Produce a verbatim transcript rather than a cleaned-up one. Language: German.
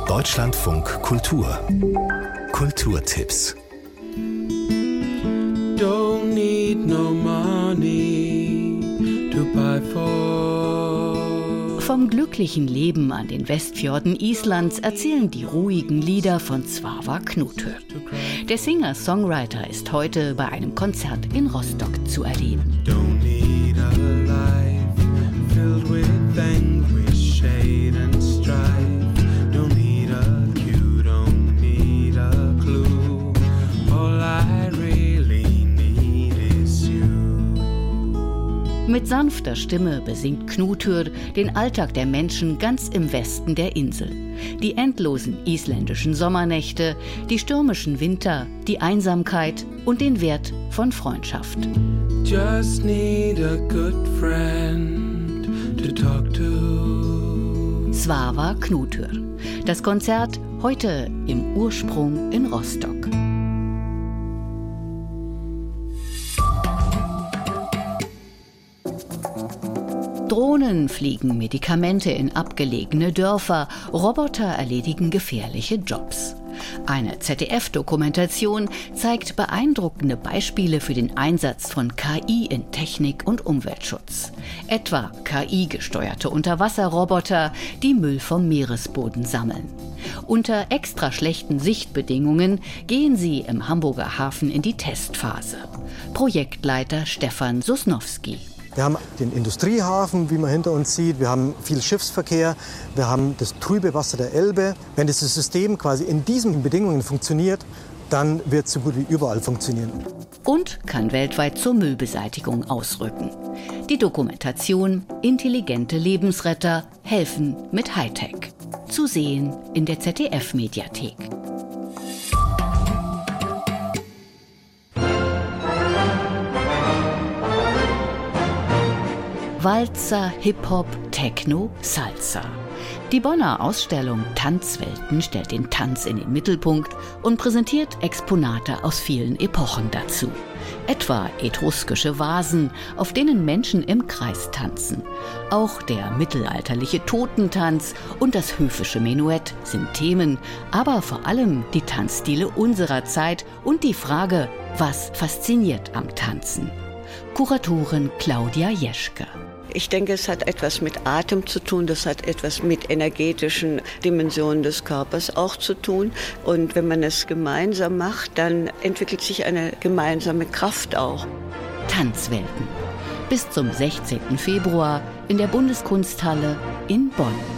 Deutschlandfunk Kultur. Kulturtipps. Don't need no money to buy for. Vom glücklichen Leben an den Westfjorden Islands erzählen die ruhigen Lieder von Svavar Knútur. Der Singer-Songwriter ist heute bei einem Konzert in Rostock zu erleben. Don't need a life filled with anguish, hate and strife. Don't need a cue, don't need a clue. All I really need is you. Mit sanfter Stimme besingt Knútur den Alltag der Menschen ganz im Westen der Insel. Die endlosen isländischen Sommernächte, die stürmischen Winter, die Einsamkeit und den Wert von Freundschaft. Just need a good friend to talk to. Svavar Knútur. Das Konzert heute im Ursprung in Rostock. Drohnen fliegen Medikamente in abgelegene Dörfer, Roboter erledigen gefährliche Jobs. Eine Z D F-Dokumentation zeigt beeindruckende Beispiele für den Einsatz von K I in Technik und Umweltschutz. Etwa K I-gesteuerte Unterwasserroboter, die Müll vom Meeresboden sammeln. Unter extra schlechten Sichtbedingungen gehen sie im Hamburger Hafen in die Testphase. Projektleiter Stefan Sosnowski. Wir haben den Industriehafen, wie man hinter uns sieht. Wir haben viel Schiffsverkehr. Wir haben das trübe Wasser der Elbe. Wenn dieses System quasi in diesen Bedingungen funktioniert, dann wird es so gut wie überall funktionieren. Und kann weltweit zur Müllbeseitigung ausrücken. Die Dokumentation Intelligente Lebensretter helfen mit Hightech. Zu sehen in der Z D F-Mediathek. Walzer, Hip-Hop, Techno, Salsa. Die Bonner Ausstellung Tanzwelten stellt den Tanz in den Mittelpunkt und präsentiert Exponate aus vielen Epochen dazu. Etwa etruskische Vasen, auf denen Menschen im Kreis tanzen. Auch der mittelalterliche Totentanz und das höfische Menuett sind Themen, aber vor allem die Tanzstile unserer Zeit und die Frage, was fasziniert am Tanzen? Kuratorin Claudia Jeschke. Ich denke, es hat etwas mit Atem zu tun, das hat etwas mit energetischen Dimensionen des Körpers auch zu tun. Und wenn man es gemeinsam macht, dann entwickelt sich eine gemeinsame Kraft auch. Tanzwelten. Bis zum sechzehnten Februar in der Bundeskunsthalle in Bonn.